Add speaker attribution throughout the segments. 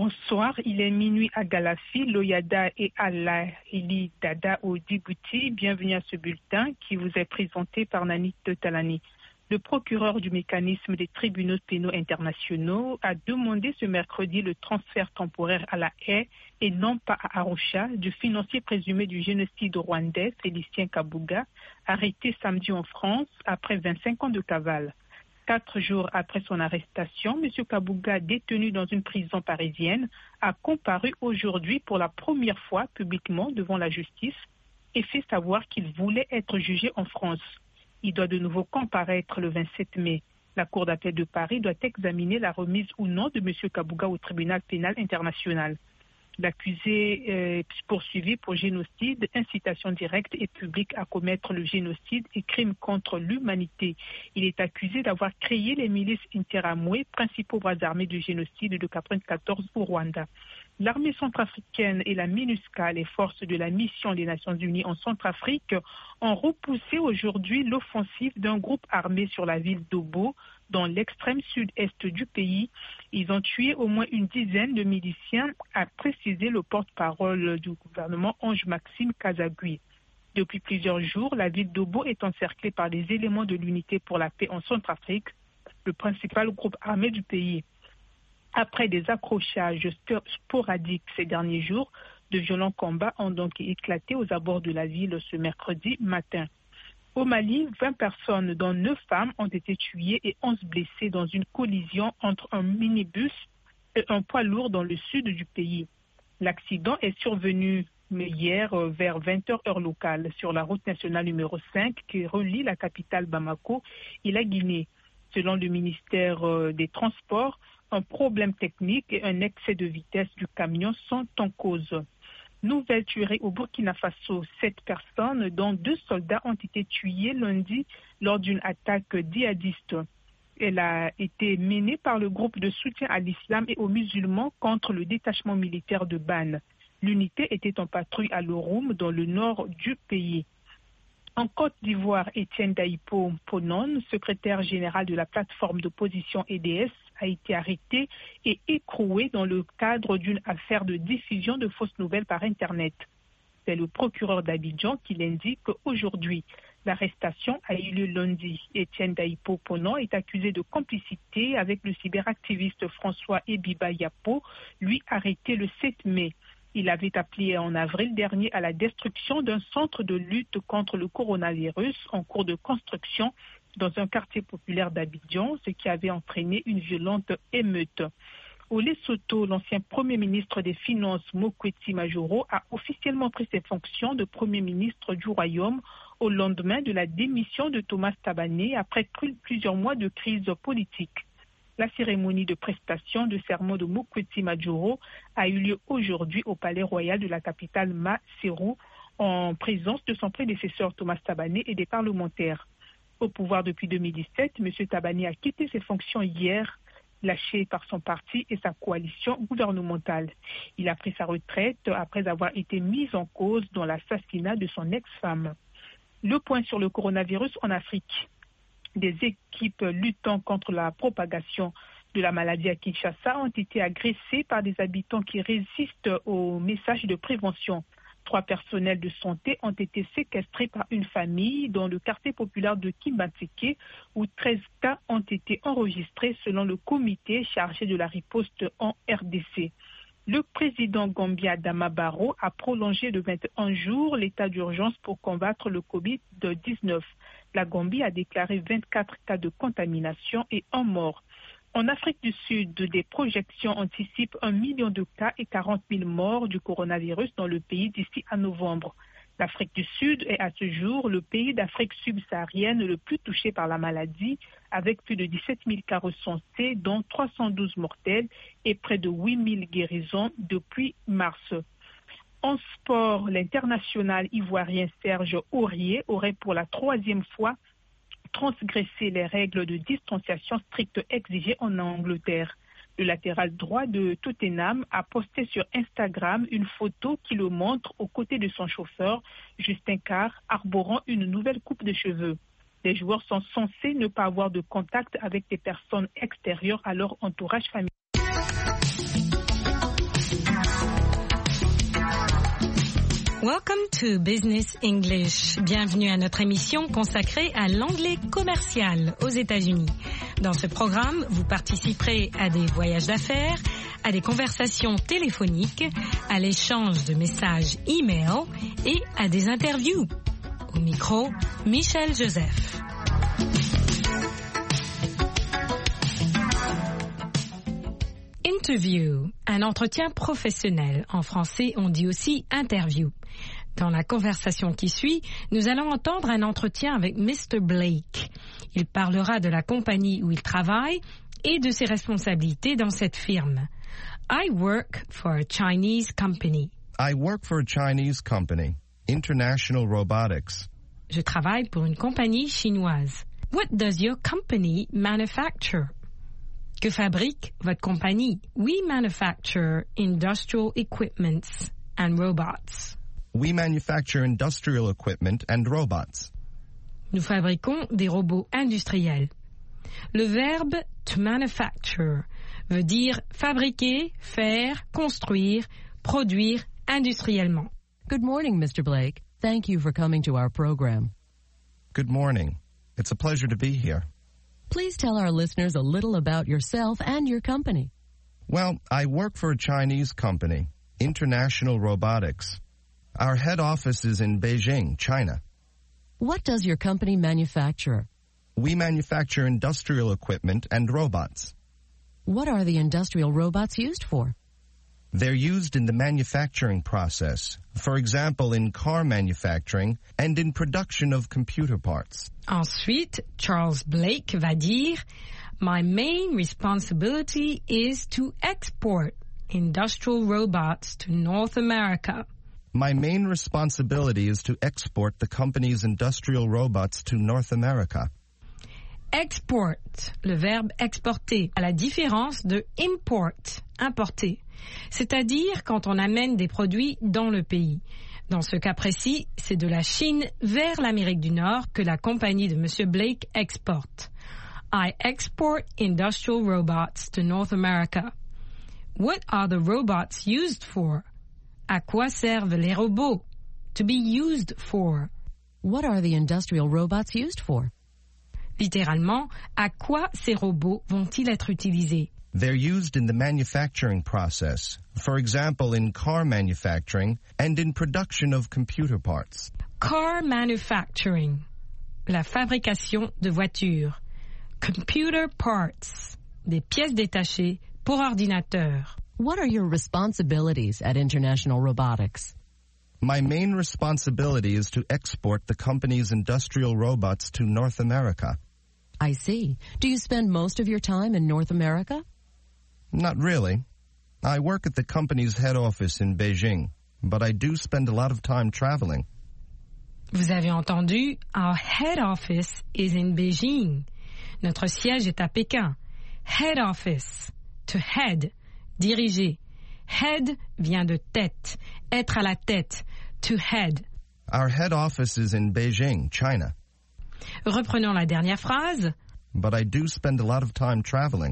Speaker 1: Bonsoir, il est minuit à Galafi, Loyada et Allahili Dada au Djibouti. Bienvenue à ce bulletin qui vous est présenté par Nanit Talani. Le procureur du mécanisme des tribunaux pénaux internationaux a demandé ce mercredi le transfert temporaire à La Haye et non pas à Arusha du financier présumé du génocide rwandais Félicien Kabuga, arrêté samedi en France après 25 ans de cavale. 4 jours après son arrestation, M. Kabuga, détenu dans une prison parisienne, a comparu aujourd'hui pour la première fois publiquement devant la justice et fait savoir qu'il voulait être jugé en France. Il doit de nouveau comparaître le 27 mai. La Cour d'appel de Paris doit examiner la remise ou non de M. Kabuga au tribunal pénal international. L'accusé est poursuivi pour génocide, incitation directe et publique à commettre le génocide et crime contre l'humanité. Il est accusé d'avoir créé les milices Interamwe, principaux bras armés du génocide de 1994 au Rwanda. L'armée centrafricaine et la MINUSCA, les forces de la mission des Nations Unies en Centrafrique, ont repoussé aujourd'hui l'offensive d'un groupe armé sur la ville d'Obo, dans l'extrême sud-est du pays. Ils ont tué au moins une dizaine de miliciens, a précisé le porte-parole du gouvernement Ange-Maxime Kazagui. Depuis plusieurs jours, la ville d'Obo est encerclée par les éléments de l'unité pour la paix en Centrafrique, le principal groupe armé du pays. Après des accrochages sporadiques ces derniers jours, de violents combats ont donc éclaté aux abords de la ville ce mercredi matin. Au Mali, 20 personnes, dont 9 femmes, ont été tuées et 11 blessées dans une collision entre un minibus et un poids lourd dans le sud du pays. L'accident est survenu hier vers 20h heure locale sur la route nationale numéro 5 qui relie la capitale Bamako et la Guinée. Selon le ministère des Transports, un problème technique et un excès de vitesse du camion sont en cause. Nouvelle tuerie au Burkina Faso. 7 personnes, dont 2 soldats, ont été tués lundi lors d'une attaque djihadiste. Elle a été menée par le groupe de soutien à l'islam et aux musulmans contre le détachement militaire de Ban. L'unité était en patrouille à Loroum, dans le nord du pays. En Côte d'Ivoire, Étienne Daipo Ponon, secrétaire général de la plateforme d'opposition EDS, a été arrêté et écroué dans le cadre d'une affaire de diffusion de fausses nouvelles par Internet. C'est le procureur d'Abidjan qui l'indique aujourd'hui. L'arrestation a eu lieu lundi. Étienne Daipo Ponon est accusé de complicité avec le cyberactiviste François Ebiba Yapo, lui arrêté le 7 mai. Il avait appelé en avril dernier à la destruction d'un centre de lutte contre le coronavirus en cours de construction dans un quartier populaire d'Abidjan, ce qui avait entraîné une violente émeute. Au Lesotho, l'ancien Premier ministre des Finances Mokwetsi Majoro a officiellement pris ses fonctions de Premier ministre du Royaume au lendemain de la démission de Thomas Tabané après plusieurs mois de crise politique. La cérémonie de prestation de serment de Mokwetsi Majoro a eu lieu aujourd'hui au Palais Royal de la capitale Maseru en présence de son prédécesseur Thomas Tabané et des parlementaires. Au pouvoir depuis 2017, M. Tabané a quitté ses fonctions hier, lâché par son parti et sa coalition gouvernementale. Il a pris sa retraite après avoir été mis en cause dans l'assassinat de son ex-femme. Le point sur le coronavirus en Afrique. Des équipes luttant contre la propagation de la maladie à Kinshasa ont été agressées par des habitants qui résistent aux messages de prévention. 3 personnels de santé ont été séquestrés par une famille dans le quartier populaire de Kimbatseke où 13 cas ont été enregistrés selon le comité chargé de la riposte en RDC. Le président gambien Adama Barrow a prolongé de 21 jours l'état d'urgence pour combattre le Covid-19. La Gambie a déclaré 24 cas de contamination et 1 mort. En Afrique du Sud, des projections anticipent 1 million de cas et 40 000 morts du coronavirus dans le pays d'ici à novembre. L'Afrique du Sud est à ce jour le pays d'Afrique subsaharienne le plus touché par la maladie, avec plus de 17 000 cas recensés, dont 312 mortels et près de 8 000 guérisons depuis mars. En sport, l'international ivoirien Serge Aurier aurait pour la 3e fois transgressé les règles de distanciation strictes exigées en Angleterre. Le latéral droit de Tottenham a posté sur Instagram une photo qui le montre aux côtés de son chauffeur, Justin Carr, arborant une nouvelle coupe de cheveux. Les joueurs sont censés ne pas avoir de contact avec des personnes extérieures à leur entourage familial.
Speaker 2: Welcome to Business English. Bienvenue à notre émission consacrée à l'anglais commercial aux États-Unis. Dans ce programme, vous participerez à des voyages d'affaires, à des conversations téléphoniques, à l'échange de messages e-mail et à des interviews. Au micro, Michel Joseph. Interview, un entretien professionnel. En français, on dit aussi interview. Dans la conversation qui suit, nous allons entendre un entretien avec Mr. Blake. Il parlera de la compagnie où il travaille et de ses responsabilités dans cette firme. I work for a Chinese company.
Speaker 3: I work for a Chinese company, International Robotics.
Speaker 2: Je travaille pour une compagnie chinoise. What does your company manufacture? Que fabrique votre compagnie? We manufacture industrial equipments and robots.
Speaker 3: We manufacture industrial equipment and robots.
Speaker 2: Nous fabriquons des robots industriels. Le verbe to manufacture veut dire fabriquer, faire, construire, produire industriellement.
Speaker 4: Good morning, Mr. Blake. Thank you for coming to our program.
Speaker 3: Good morning. It's a pleasure to be here.
Speaker 4: Please tell our listeners a little about yourself and your company.
Speaker 3: Well, I work for a Chinese company, International Robotics. Our head office is in Beijing, China.
Speaker 4: What does your company manufacture?
Speaker 3: We manufacture industrial equipment and robots.
Speaker 4: What are the industrial robots used for?
Speaker 3: They're used in the manufacturing process, for example, in car manufacturing and in production of computer parts.
Speaker 2: Ensuite, Charles Blake va dire, My main responsibility is to export industrial robots to North America.
Speaker 3: My main responsibility is to export the company's industrial robots to North America.
Speaker 2: Export, le verbe exporter, à la différence de import, importer. C'est-à-dire quand on amène des produits dans le pays. Dans ce cas précis, c'est de la Chine vers l'Amérique du Nord que la compagnie de M. Blake exporte. I export industrial robots to North America. What are the robots used for? À quoi servent les robots? To be used for.
Speaker 4: What are the industrial robots used for?
Speaker 2: Littéralement, à quoi ces robots vont-ils être utilisés?
Speaker 3: They're used in the manufacturing process, for example, in car manufacturing and in production of computer parts.
Speaker 2: Car manufacturing, la fabrication de voitures. Computer parts, des pièces détachées pour ordinateur.
Speaker 4: What are your responsibilities at International Robotics?
Speaker 3: My main responsibility is to export the company's industrial robots to North America.
Speaker 4: I see. Do you spend most of your time in North America?
Speaker 3: Not really. I work at the company's head office in Beijing, but I do spend a lot of time traveling.
Speaker 2: Vous avez entendu, our head office is in Beijing. Notre siège est à Pékin. Head office, to head, diriger. Head vient de tête, être à la tête, to head.
Speaker 3: Our head office is in Beijing, China.
Speaker 2: Reprenons la dernière phrase.
Speaker 3: But I do spend a lot of time traveling.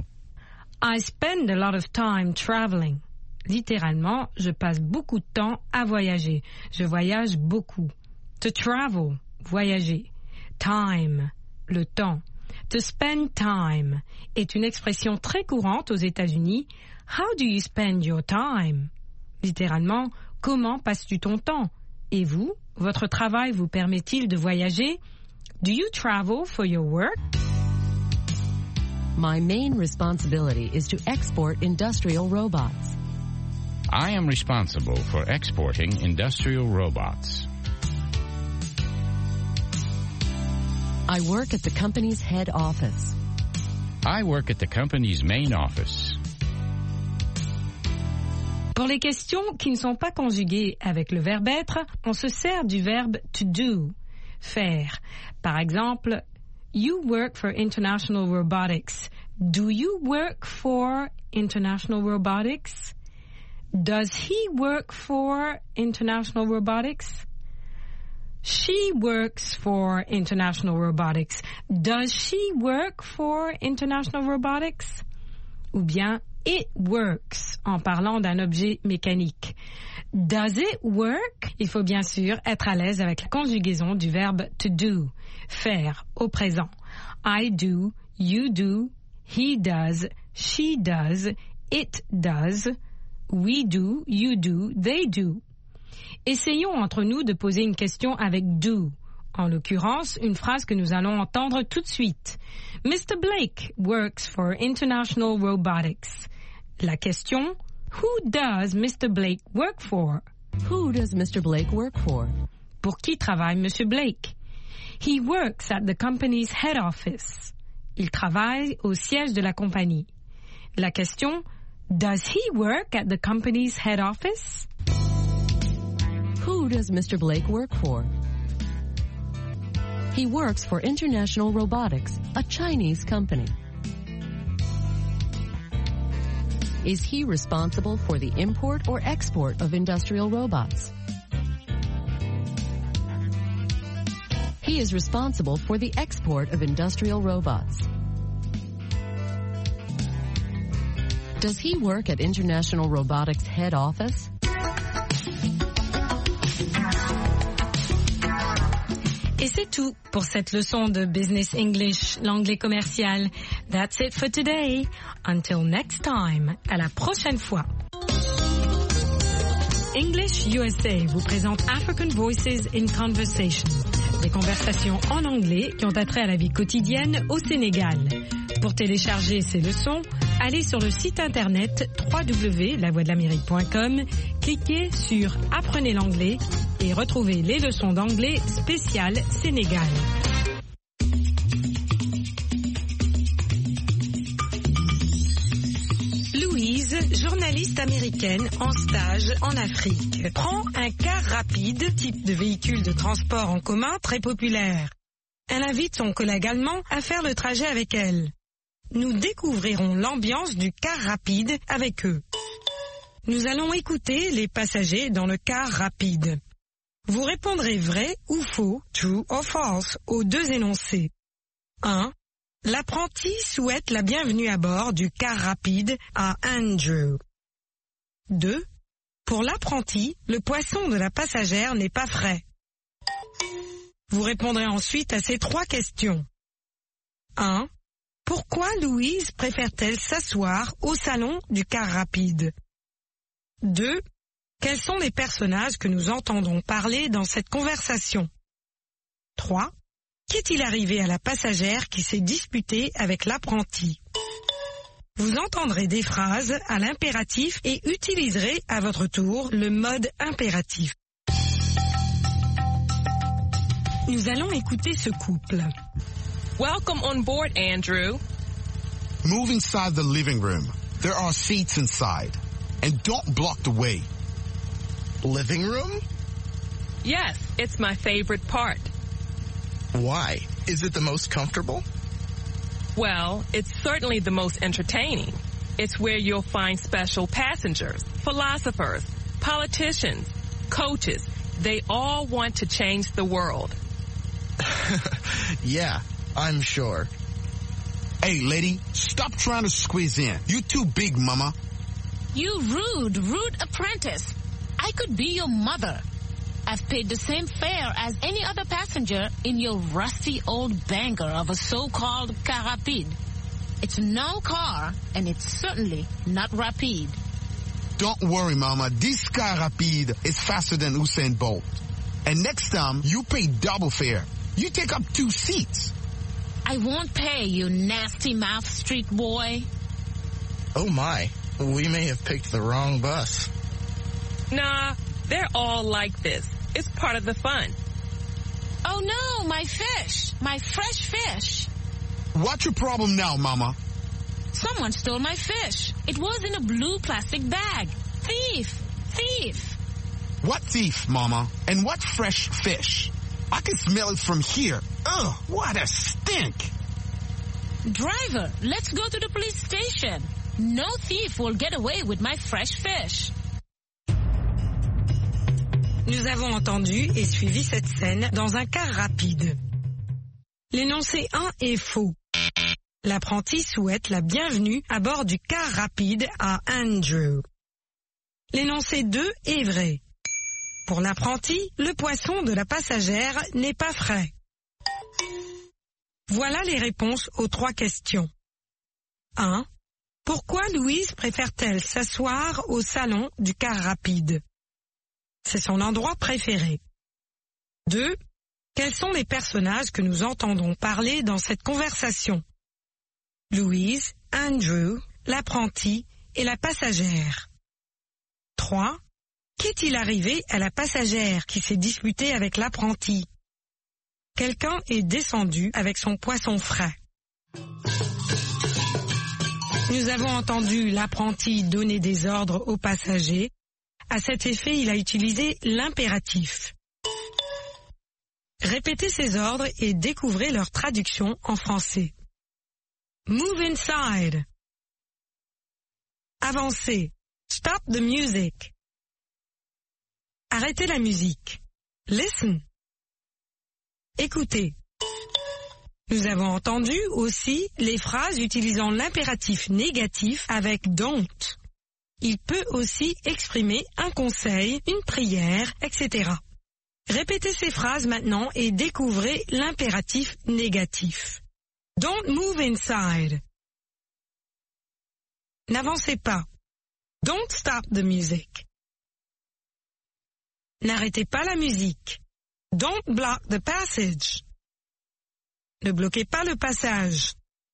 Speaker 2: I spend a lot of time traveling. Littéralement, je passe beaucoup de temps à voyager. Je voyage beaucoup. To travel, voyager. Time, le temps. To spend time est une expression très courante aux États-Unis. How do you spend your time? Littéralement, comment passes-tu ton temps? Et vous, votre travail vous permet-il de voyager? Do you travel for your work?
Speaker 4: My main responsibility is to export industrial robots.
Speaker 5: I am responsible for exporting industrial robots.
Speaker 4: I work at the company's head office.
Speaker 5: I work at the company's main office.
Speaker 2: Pour les questions qui ne sont pas conjuguées avec le verbe être, on se sert du verbe to do, faire. Par exemple, you work for International Robotics. Do you work for International Robotics? Does he work for International Robotics? She works for International Robotics. Does she work for International Robotics? Ou bien, it works en parlant d'un objet mécanique. Does it work? Il faut bien sûr être à l'aise avec la conjugaison du verbe to do, faire au présent. I do, you do, he does, she does, it does, we do, you do, they do. Essayons entre nous de poser une question avec do. En l'occurrence, une phrase que nous allons entendre tout de suite. Mr. Blake works for International Robotics. La question, who does Mr. Blake work for?
Speaker 4: Who does Mr. Blake work for?
Speaker 2: Pour qui travaille Monsieur Blake? He works at the company's head office. Il travaille au siège de la compagnie. La question, does he work at the company's head office?
Speaker 4: Who does Mr. Blake work for? He works for International Robotics, a Chinese company. Is he responsible for the import or export of industrial robots? He is responsible for the export of industrial robots. Does he work at International Robotics head office?
Speaker 2: Et c'est tout pour cette leçon de Business English, l'anglais commercial. That's it for today. Until next time. À la prochaine fois. English USA vous présente African Voices in Conversation. Des conversations en anglais qui ont attrait à la vie quotidienne au Sénégal. Pour télécharger ces leçons, allez sur le site internet www.lavoixdelamérique.com, cliquez sur Apprenez l'anglais et retrouvez les leçons d'anglais spéciales Sénégal. Louise, journaliste américaine en stage en Afrique, prend un car rapide, type de véhicule de transport en commun très populaire. Elle invite son collègue allemand à faire le trajet avec elle. Nous découvrirons l'ambiance du car rapide avec eux. Nous allons écouter les passagers dans le car rapide. Vous répondrez vrai ou faux, true or false, aux deux énoncés. 1. L'apprenti souhaite la bienvenue à bord du car rapide à Andrew. 2. Pour l'apprenti, le poisson de la passagère n'est pas frais. Vous répondrez ensuite à ces trois questions. 1. Pourquoi Louise préfère-t-elle s'asseoir au salon du car rapide? 2. Quels sont les personnages que nous entendons parler dans cette conversation? 3. Qu'est-il arrivé à la passagère qui s'est disputée avec l'apprenti? Vous entendrez des phrases à l'impératif et utiliserez à votre tour le mode impératif. Nous allons écouter ce couple.
Speaker 6: Welcome on board, Andrew.
Speaker 7: Move inside the living room. There are seats inside. And don't block the way.
Speaker 8: Living room?
Speaker 6: Yes, it's my favorite part.
Speaker 8: Why? Is it the most comfortable?
Speaker 6: Well, it's certainly the most entertaining. It's where you'll find special passengers, philosophers, politicians, coaches. They all want to change the world.
Speaker 8: Yeah, I'm sure.
Speaker 7: Hey, lady, stop trying to squeeze in. You too big, mama.
Speaker 9: You rude apprentice. I could be your mother. I've paid the same fare as any other passenger in your rusty old banger of a so-called car rapide. It's no car, and it's certainly not rapide.
Speaker 7: Don't worry, mama. This car rapide is faster than Usain Bolt. And next time, you pay double fare. You take up 2 seats.
Speaker 9: I won't pay, you nasty mouth street boy.
Speaker 8: Oh my, we may have picked the wrong bus.
Speaker 6: Nah, they're all like this. It's part of the fun.
Speaker 9: Oh no, my fish, my fresh fish.
Speaker 7: What's your problem now, mama?
Speaker 9: Someone stole my fish. It was in a blue plastic bag. Thief!
Speaker 7: What thief, mama? And what fresh fish? I can smell it from here. Ugh, what a stink!
Speaker 9: Driver, let's go to the police station. No thief will get away with my fresh fish.
Speaker 2: Nous avons entendu et suivi cette scène dans un car rapide. L'énoncé 1 est faux. L'apprenti souhaite la bienvenue à bord du car rapide à Andrew. L'énoncé 2 est vrai. Pour l'apprenti, le poisson de la passagère n'est pas frais. Voilà les réponses aux 3 questions. 1. Pourquoi Louise préfère-t-elle s'asseoir au salon du car rapide? C'est son endroit préféré. 2. Quels sont les personnages que nous entendons parler dans cette conversation? Louise, Andrew, l'apprenti et la passagère. 3. Qu'est-il arrivé à la passagère qui s'est disputée avec l'apprenti? Quelqu'un est descendu avec son poisson frais. Nous avons entendu l'apprenti donner des ordres aux passagers. À cet effet, il a utilisé l'impératif. Répétez ces ordres et découvrez leur traduction en français. Move inside. Avancez. Stop the music. Arrêtez la musique. Listen. Écoutez. Nous avons entendu aussi les phrases utilisant l'impératif négatif avec don't. Il peut aussi exprimer un conseil, une prière, etc. Répétez ces phrases maintenant et découvrez l'impératif négatif. Don't move inside. N'avancez pas. Don't stop the music. N'arrêtez pas la musique. Don't block the passage. Ne bloquez pas le passage.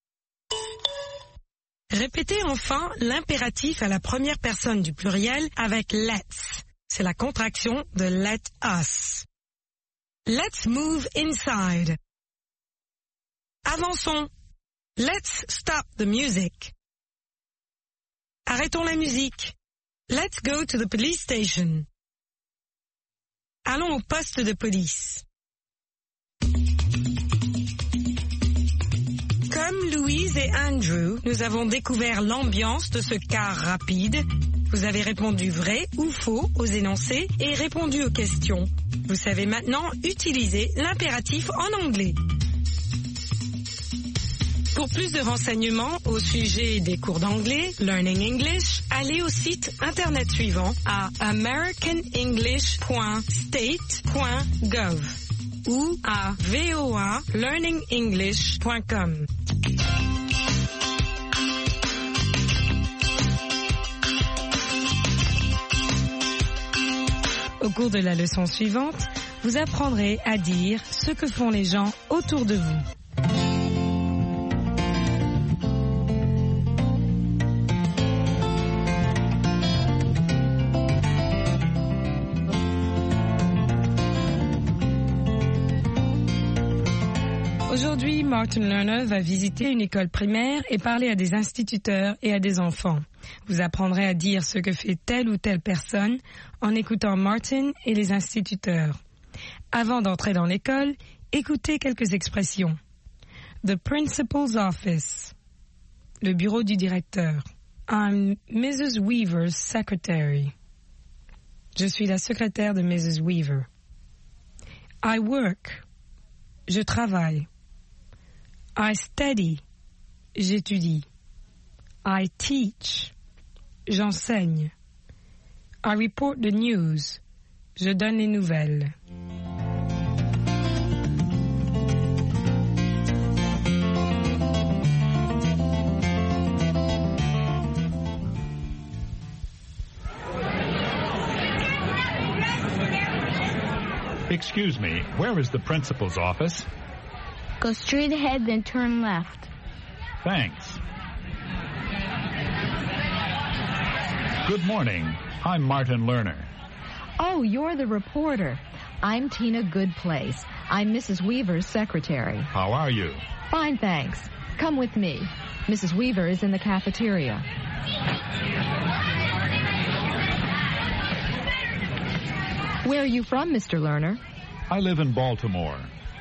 Speaker 2: Répétez enfin l'impératif à la première personne du pluriel avec let's. C'est la contraction de let us. Let's move inside. Avançons. Let's stop the music. Arrêtons la musique. Let's go to the police station. Allons au poste de police. Comme Louise et Andrew, nous avons découvert l'ambiance de ce car rapide. Vous avez répondu vrai ou faux aux énoncés et répondu aux questions. Vous savez maintenant utiliser l'impératif en anglais. Pour plus de renseignements au sujet des cours d'anglais, Learning English, allez au site internet suivant à americanenglish.state.gov ou à voalearningenglish.com. Au cours de la leçon suivante, vous apprendrez à dire ce que font les gens autour de vous. Aujourd'hui, Martin Lerner va visiter une école primaire et parler à des instituteurs et à des enfants. Vous apprendrez à dire ce que fait telle ou telle personne en écoutant Martin et les instituteurs. Avant d'entrer dans l'école, écoutez quelques expressions. The principal's office. Le bureau du directeur. I'm Mrs. Weaver's secretary. Je suis la secrétaire de Mrs. Weaver. I work. Je travaille. I study. J'étudie. I teach. J'enseigne. I report the news. Je donne les nouvelles.
Speaker 10: Excuse me, where is the principal's office?
Speaker 11: Go straight ahead, then turn left.
Speaker 10: Thanks. Good morning. I'm Martin Lerner.
Speaker 12: Oh, you're the reporter. I'm Tina Goodplace. I'm Mrs. Weaver's secretary.
Speaker 10: How are you?
Speaker 12: Fine, thanks. Come with me. Mrs. Weaver is in the cafeteria. Where are you from, Mr. Lerner?
Speaker 10: I live in Baltimore.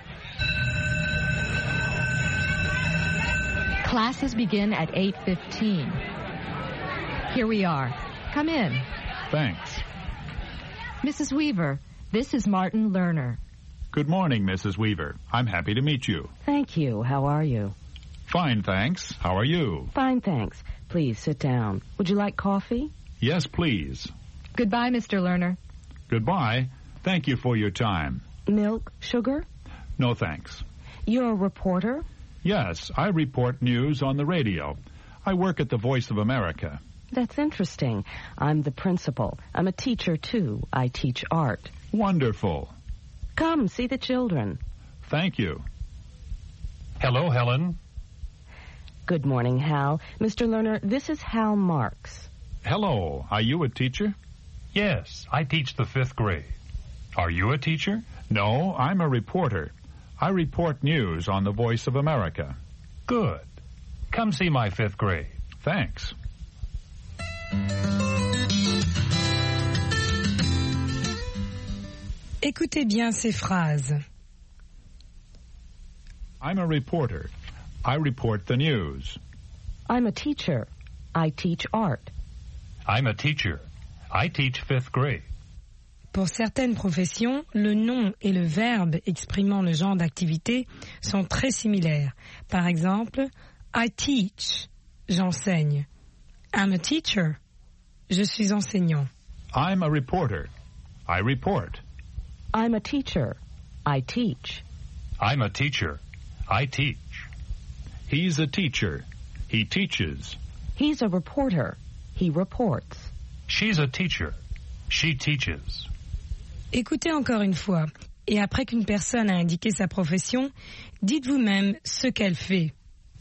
Speaker 12: Classes begin at 8:15. Here we are. Come in.
Speaker 10: Thanks.
Speaker 12: Mrs. Weaver, this is Martin Lerner.
Speaker 10: Good morning, Mrs. Weaver. I'm happy to meet you.
Speaker 12: Thank you. How are you?
Speaker 10: Fine, thanks. How are you?
Speaker 13: Fine, thanks. Please sit down. Would you like coffee?
Speaker 10: Yes, please.
Speaker 12: Goodbye, Mr. Lerner.
Speaker 10: Goodbye. Thank you for your time.
Speaker 13: Milk, sugar?
Speaker 10: No, thanks.
Speaker 13: You're a reporter?
Speaker 10: Yes, I report news on the radio. I work at the Voice of America.
Speaker 13: That's interesting. I'm the principal. I'm a teacher, too. I teach art.
Speaker 10: Wonderful.
Speaker 13: Come, see the children.
Speaker 10: Thank you.
Speaker 14: Hello, Helen.
Speaker 13: Good morning, Hal. Mr. Lerner, this is Hal Marks.
Speaker 10: Hello. Are you a teacher?
Speaker 14: Yes, I teach the 5th grade. Are you a teacher?
Speaker 10: No, I'm a reporter. I report news on the Voice of America.
Speaker 14: Good. Come see my 5th grade.
Speaker 10: Thanks.
Speaker 2: Écoutez bien ces phrases.
Speaker 10: I'm a reporter. I report the news.
Speaker 13: I'm a teacher. I teach art.
Speaker 14: I'm a teacher. I teach 5th grade.
Speaker 2: Pour certaines professions, le nom et le verbe exprimant le genre d'activité sont très similaires. Par exemple, I teach, j'enseigne. I'm a teacher, je suis enseignant.
Speaker 10: I'm a reporter. I report.
Speaker 13: I'm a teacher. I teach.
Speaker 14: I'm a teacher. I teach.
Speaker 10: He's a teacher. He teaches.
Speaker 13: He's a reporter. He reports.
Speaker 14: She's a teacher. She teaches.
Speaker 2: Écoutez encore une fois, et après qu'une personne a indiqué sa profession, dites vous-même ce qu'elle fait.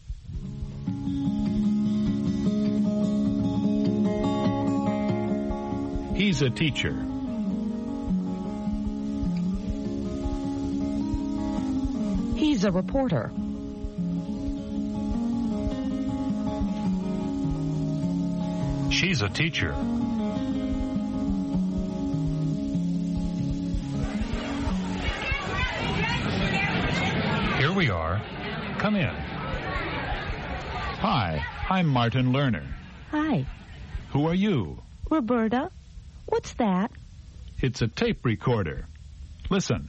Speaker 10: He's a teacher.
Speaker 13: He's a reporter.
Speaker 14: She's a teacher. Here we are. Come in.
Speaker 10: Hi, I'm Martin Lerner.
Speaker 13: Hi.
Speaker 10: Who are you?
Speaker 13: Roberta. What's that?
Speaker 10: It's a tape recorder. Listen.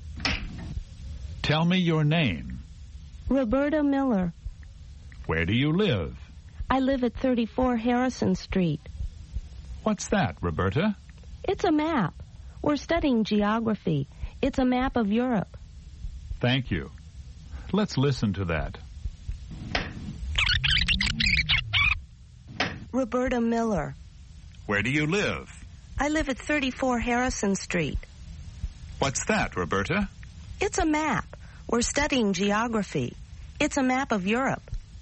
Speaker 10: Tell me your name.
Speaker 13: Roberta Miller.
Speaker 10: Where do you live?
Speaker 13: I live at 34 Harrison Street.
Speaker 10: What's that, Roberta?
Speaker 13: It's a map. We're studying geography. It's a map of Europe.
Speaker 10: Thank you. Let's listen to that.
Speaker 13: Roberta Miller.
Speaker 10: Where do you live?
Speaker 13: I live at 34 Harrison Street.
Speaker 10: What's that, Roberta?
Speaker 13: It's a map. We're studying geography. It's a map of Europe.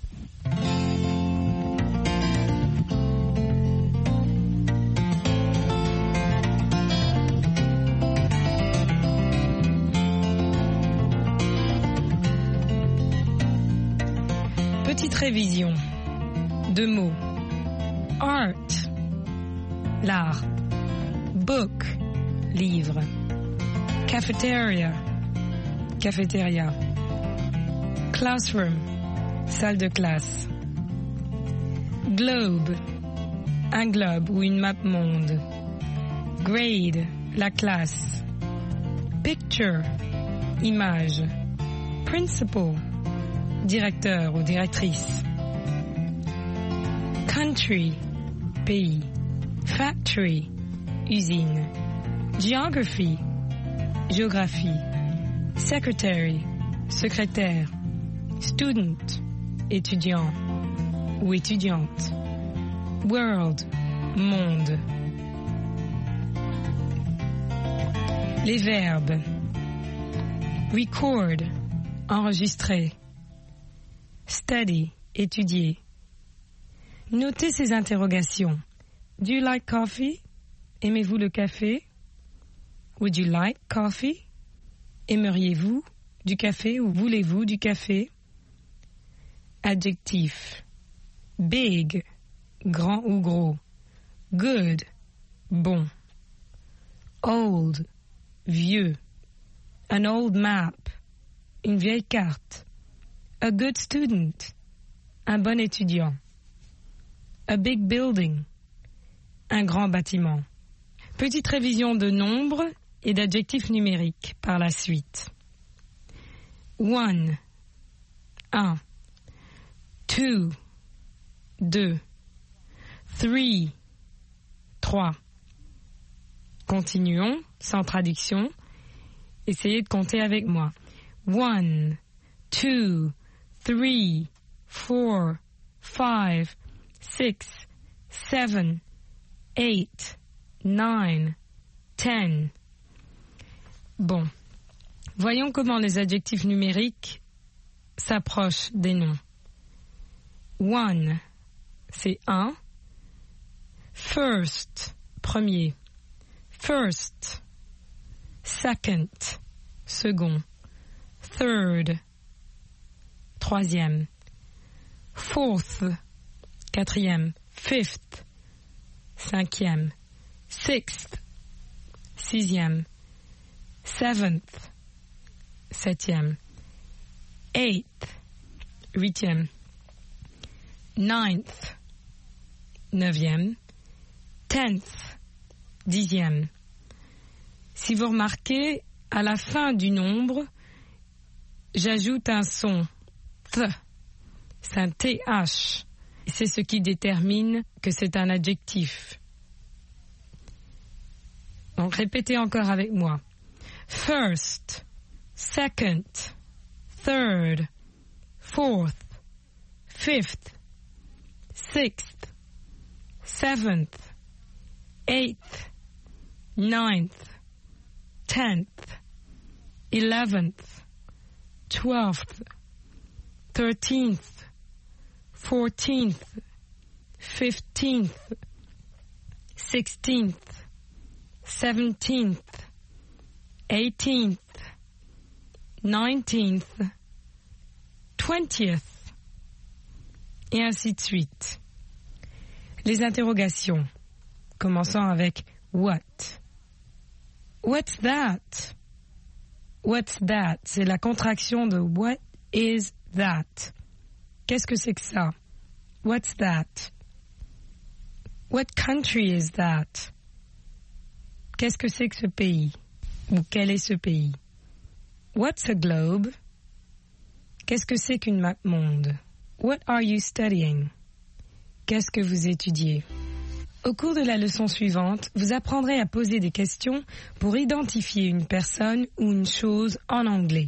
Speaker 2: Petite révision. 2 mots. Art, l'art. Book, livre. Cafeteria, cafétéria. Classroom, salle de classe. Globe, un globe ou une map monde. Grade, la classe. Picture, image. Principal, directeur ou directrice. Country, pays. Factory, usine. Geography, géographie. Secretary, secrétaire. Student, étudiant ou étudiante. World, monde. Les verbes. Record, enregistrer. Study, étudier. Notez ces interrogations. Do you like coffee? Aimez-vous le café? Would you like coffee? Aimeriez-vous du café ou voulez-vous du café? Adjectif. Big, grand ou gros. Good, bon. Old, vieux. An old map, une vieille carte. A good student, un bon étudiant. A big building, un grand bâtiment. Petite révision de nombres et d'adjectifs numériques par la suite. 1. 2, 2. 3, 3. Continuons, sans traduction. Essayez de compter avec moi. 1, 2, 3, 4, 5, 6, 7, 8, 9, 10. Bon. Voyons comment les adjectifs numériques s'approchent des noms. 1, c'est 1. First, premier. First. Second, second. Third, troisième. Fourth, quatrième. Fifth, cinquième. Sixth, sixième. Seventh, septième. Eighth, huitième. Ninth, neuvième. Tenth, dixième. Si vous remarquez, à la fin du nombre, j'ajoute un son. Th. C'est un TH. C'est ce qui détermine que c'est un adjectif. Donc répétez encore avec moi. First, second, third, fourth, fifth, sixth, seventh, eighth, ninth, 10th, 11th, 12th, 13th, 14th, 15th, 16th, 17th, 18th, 19th, 20th, et ainsi de suite. Les interrogations. Commençons avec what. What's that? What's that? C'est la contraction de what is that? Qu'est-ce que c'est que ça? What's that? What country is that? Qu'est-ce que c'est que ce pays? Ou quel est ce pays? What's a globe? Qu'est-ce que c'est qu'une map monde? What are you studying? Qu'est-ce que vous étudiez? Au cours de la leçon suivante, vous apprendrez à poser des questions pour identifier une personne ou une chose en anglais.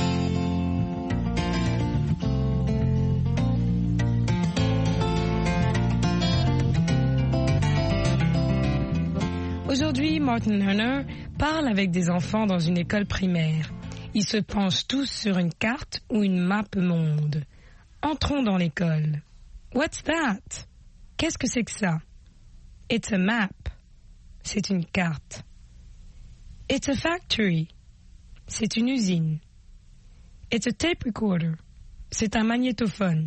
Speaker 2: Aujourd'hui, Martin Lerner parle avec des enfants dans une école primaire. Ils se penchent tous sur une carte ou une map monde. Entrons dans l'école. What's that? Qu'est-ce que c'est que ça? It's a map. C'est une carte. It's a factory. C'est une usine. It's a tape recorder. C'est un magnétophone.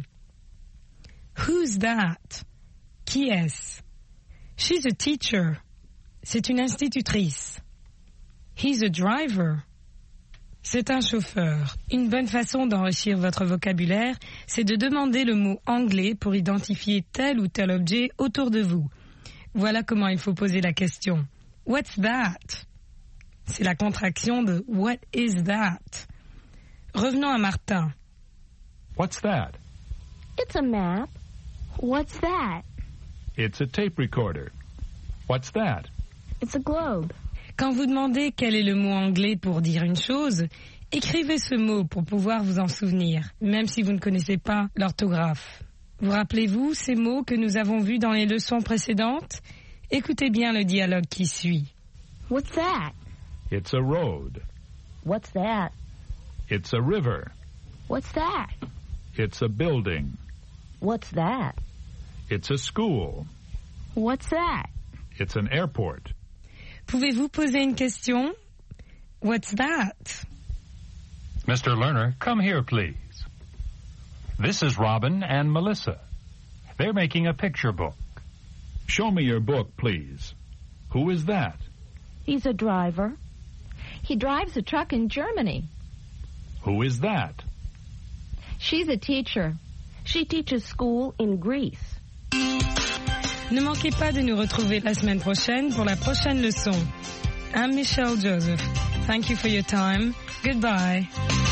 Speaker 2: Who's that? Qui est-ce? She's a teacher. C'est une institutrice. He's a driver. C'est un chauffeur. Une bonne façon d'enrichir votre vocabulaire, c'est de demander le mot anglais pour identifier tel ou tel objet autour de vous. Voilà comment il faut poser la question. What's that? C'est la contraction de What is that? Revenons à Martin.
Speaker 14: What's that?
Speaker 11: It's a map. What's that?
Speaker 14: It's a tape recorder. What's that?
Speaker 11: It's a globe.
Speaker 2: Quand vous demandez quel est le mot anglais pour dire une chose, écrivez ce mot pour pouvoir vous en souvenir, même si vous ne connaissez pas l'orthographe. Vous rappelez-vous ces mots que nous avons vus dans les leçons précédentes? Écoutez bien le dialogue qui suit.
Speaker 11: What's that?
Speaker 14: It's a road.
Speaker 11: What's that?
Speaker 14: It's a river.
Speaker 11: What's that?
Speaker 14: It's a building.
Speaker 11: What's that?
Speaker 14: It's a school.
Speaker 11: What's that?
Speaker 14: It's an airport.
Speaker 2: Pouvez-vous poser une question? What's that?
Speaker 14: Mr. Lerner, come here, please. This is Robin and Melissa. They're making a picture book. Show me your book, please. Who is that?
Speaker 12: He's a driver. He drives a truck in Germany.
Speaker 14: Who is that?
Speaker 12: She's a teacher. She teaches school in Greece.
Speaker 2: Ne manquez pas de nous retrouver la semaine prochaine pour la prochaine leçon. I'm Michelle Joseph. Thank you for your time. Goodbye.